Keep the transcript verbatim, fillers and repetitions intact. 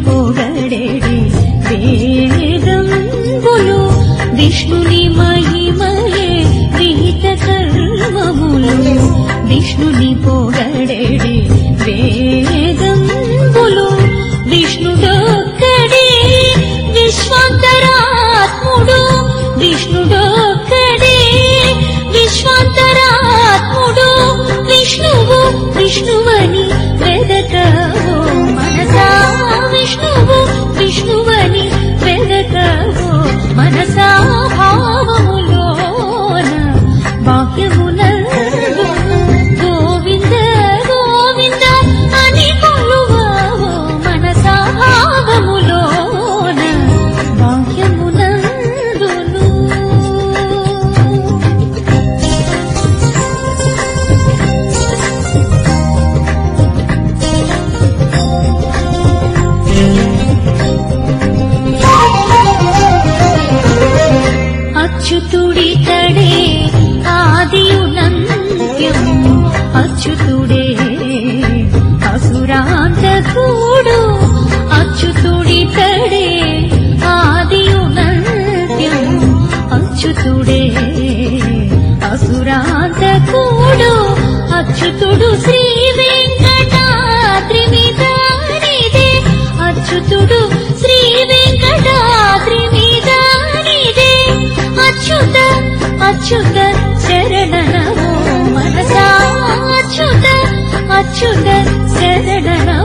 పొగడెడి వేదంబులు విష్ణుని మహిమయే విహిత కర్మములు విష్ణుని పొగడెడి వేదంబులు విష్ణుడొక్కడే విశ్వాంతరాత్ముడు విష్ణుడొక్కడే విశ్వాంతరాత్ముడు విష్ణువు విష్ణువని వెదకవో మనసా విష్ణువు విష్ణువని వెదకవో మనసా భావములోన బాహ్యమునందు గోవింద గోవింద అని కొలువవో మనసా భావములోన బాహ్యమునందును అచ్యుతుడితడే ఆదియునంత్యము అచ్యుతుడే అసురాంతకుడు అచ్యుతుడితడే ఆదియునంత్యము అచ్యుతుడే అసురాంతకుడు అచ్యుతుడు శ్రీ వెంకటాద్రి మీదనిదే అచ్యుతుడు శ్రీ వెంకటాద్రి మీదనిదే అచ్యుత అచ్యుత శరణనమో మనసా అచ్యుత అచ్యుత శరణనమో